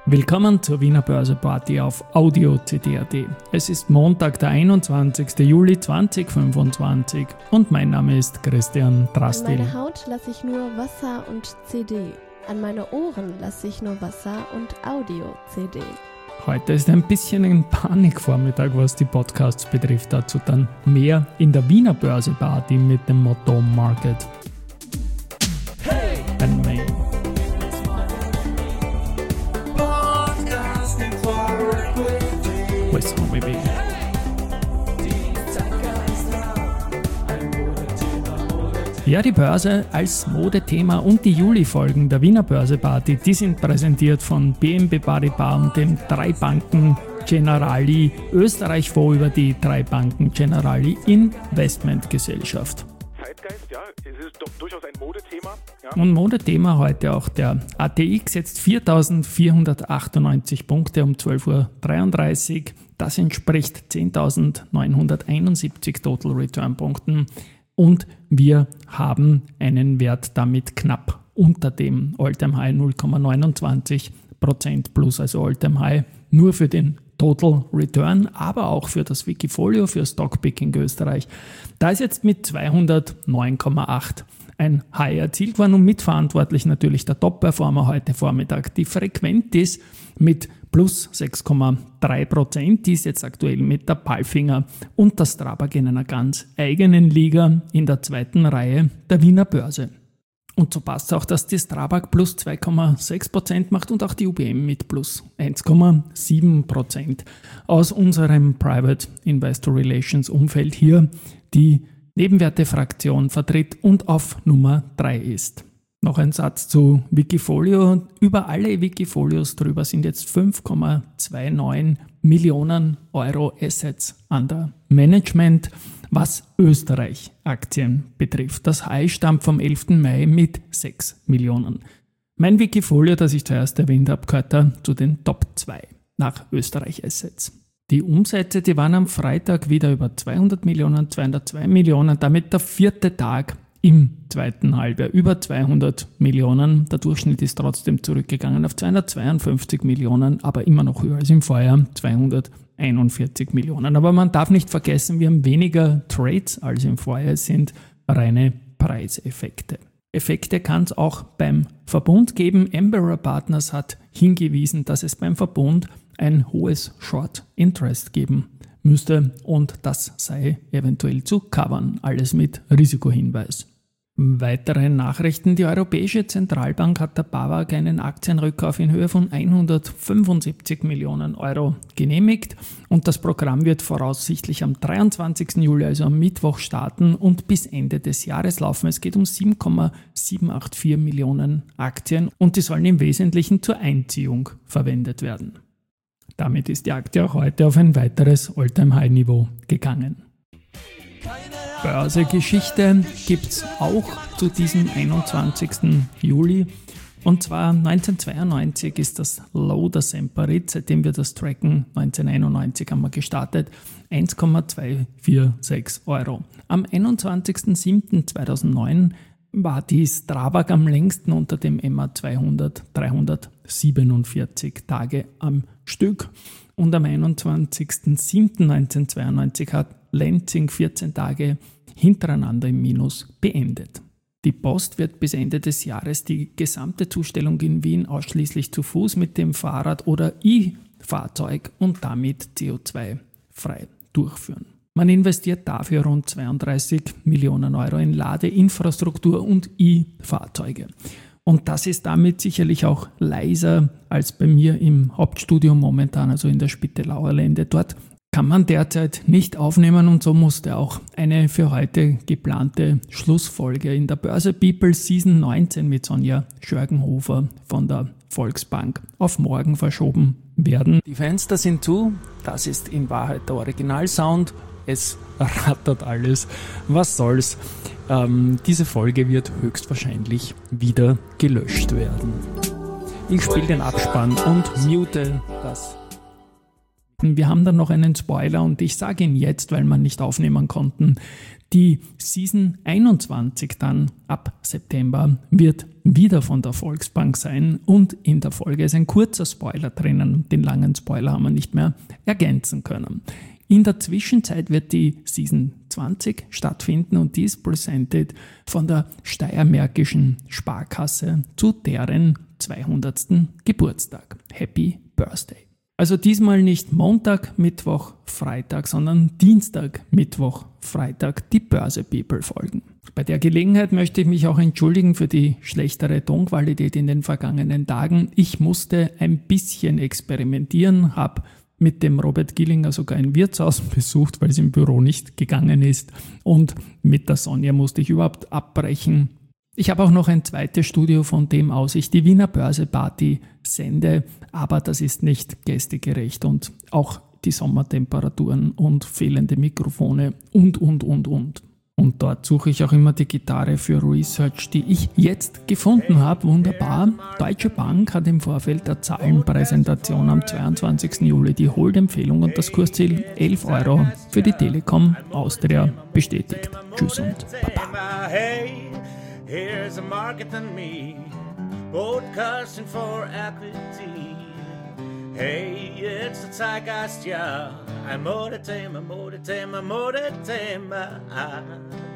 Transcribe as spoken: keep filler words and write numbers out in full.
Willkommen zur Wiener Börse Party auf Audio C D punkt A T. Es ist Montag, der einundzwanzigster Juli zweitausendfünfundzwanzig und mein Name ist Christian Drastil. An meine Haut lasse ich nur Wasser und C D. An meine Ohren lasse ich nur Wasser und Audio-C D. Heute ist ein bisschen ein Panikvormittag, was die Podcasts betrifft. Dazu dann mehr in der Wiener Börse Party mit dem Motto Market. Hey! And Main. With Homie B. Ja, die Börse als Modethema und die Juli-Folgen der Wiener Börse Party, die sind präsentiert von B N P Paribas und den drei Banken Generali Österreich Fonds über die drei Banken Generali Investmentgesellschaft. Zeitgeist, ja, es ist doch durchaus ein Modethema. Ja. Und Modethema heute auch der A T X setzt viertausendvierhundertachtundneunzig Punkte um zwölf Uhr dreiunddreißig. Das entspricht zehntausendneunhunderteinundsiebzig Total Return Punkten. Und wir haben einen Wert damit knapp unter dem All-Time High null Komma neunundzwanzig Prozent plus, also All-Time High nur für den Total Return, aber auch für das Wikifolio, für Stockpicking Österreich. Da ist jetzt mit zweihundertneun Komma acht ein High erzielt worden und mitverantwortlich natürlich der Top-Performer heute Vormittag, die Frequentis mit plus sechs Komma drei Prozent, die ist jetzt aktuell mit der Palfinger und der Strabag in einer ganz eigenen Liga in der zweiten Reihe der Wiener Börse. Und so passt es auch, dass die Strabag plus zwei Komma sechs Prozent macht und auch die U B M mit plus eins Komma sieben Prozent. Aus unserem Private Investor Relations Umfeld hier die Nebenwertefraktion vertritt und auf Nummer drei ist. Noch ein Satz zu Wikifolio. Über alle Wikifolios drüber sind jetzt fünf Komma neunundzwanzig Millionen Euro Assets under Management, was Österreich-Aktien betrifft. Das High stammt vom elften Mai mit sechs Millionen. Mein Wikifolio, das ich zuerst erwähnt habe, gehört da zu den Top zwei nach Österreich-Assets. Die Umsätze, die waren am Freitag wieder über zweihundert Millionen, zweihundertzwei Millionen, damit der vierte Tag im zweiten Halbjahr über zweihundert Millionen. Der Durchschnitt ist trotzdem zurückgegangen auf zweihundertzweiundfünfzig Millionen, aber immer noch höher als im Vorjahr, zweihunderteinundvierzig Millionen. Aber man darf nicht vergessen, wir haben weniger Trades als im Vorjahr, es sind reine Preiseffekte. Effekte kann es auch beim Verbund geben. Embera Partners hat hingewiesen, dass es beim Verbund ein hohes Short Interest geben müsste und das sei eventuell zu covern. Alles mit Risikohinweis. Weitere Nachrichten. Die Europäische Zentralbank hat der BAWAG einen Aktienrückkauf in Höhe von hundertfünfundsiebzig Millionen Euro genehmigt und das Programm wird voraussichtlich am dreiundzwanzigsten Juli, also am Mittwoch, starten und bis Ende des Jahres laufen. Es geht um sieben Komma siebenhundertachtzig Millionen Aktien und die sollen im Wesentlichen zur Einziehung verwendet werden. Damit ist die Aktie auch heute auf ein weiteres All-Time-High-Niveau gegangen. Börsegeschichte gibt es auch zu diesem einundzwanzigsten Juli. Und zwar neunzehnhundertzweiundneunzig ist das Low der Semperit, seitdem wir das tracken, neunzehnhunderteinundneunzig haben wir gestartet, eins Komma zweihundertsechsundvierzig Euro. Am einundzwanzigsten siebten zweitausendneun war die Strabag am längsten unter dem M A zweihundert, dreihundertsiebenundvierzig Tage am Stück. Und am einundzwanzigsten siebten neunzehnhundertzweiundneunzig hat Lenzing vierzehn Tage hintereinander im Minus beendet. Die Post wird bis Ende des Jahres die gesamte Zustellung in Wien ausschließlich zu Fuß mit dem Fahrrad oder E-Fahrzeug und damit C O zwei frei durchführen. Man investiert dafür rund zweiunddreißig Millionen Euro in Ladeinfrastruktur und E-Fahrzeuge. Und das ist damit sicherlich auch leiser als bei mir im Hauptstudio momentan, also in der Spittelauer Lände. Dort kann man derzeit nicht aufnehmen und so musste auch eine für heute geplante Schlussfolge in der Börse People Season neunzehn mit Sonja Schörgenhofer von der Volksbank auf morgen verschoben werden. Die Fenster sind zu, das ist in Wahrheit der Originalsound. Es rattert alles. Was soll's? Ähm, diese Folge wird höchstwahrscheinlich wieder gelöscht werden. Ich spiele den Abspann und mute das Wir haben dann noch einen Spoiler und ich sage ihn jetzt, weil wir nicht aufnehmen konnten. Die Season einundzwanzig dann ab September wird wieder von der Volksbank sein und in der Folge ist ein kurzer Spoiler drinnen. Den langen Spoiler haben wir nicht mehr ergänzen können. In der Zwischenzeit wird die Season zwanzig stattfinden und die ist presented von der Steiermärkischen Sparkasse zu deren zweihundertsten Geburtstag. Happy Birthday! Also diesmal nicht Montag, Mittwoch, Freitag, sondern Dienstag, Mittwoch, Freitag die Börse People folgen. Bei der Gelegenheit möchte ich mich auch entschuldigen für die schlechtere Tonqualität in den vergangenen Tagen. Ich musste ein bisschen experimentieren, habe mit dem Robert Gillinger sogar ein Wirtshaus besucht, weil es im Büro nicht gegangen ist. Und mit der Sonja musste ich überhaupt abbrechen. Ich habe auch noch ein zweites Studio, von dem aus ich die Wiener Börse Party sende, aber das ist nicht gästegerecht und auch die Sommertemperaturen und fehlende Mikrofone und, und, und, und. Und dort suche ich auch immer die Gitarre für Research, die ich jetzt gefunden habe. Wunderbar. Deutsche Bank hat im Vorfeld der Zahlenpräsentation am zweiundzwanzigsten Juli die Hold-Empfehlung und das Kursziel elf Euro für die Telekom Austria bestätigt. Tschüss und Baba. Here's a market than me, broadcasting for equity. Hey, it's the Zeitgeist, ja. Ein Modethema, Modethema, Modethema.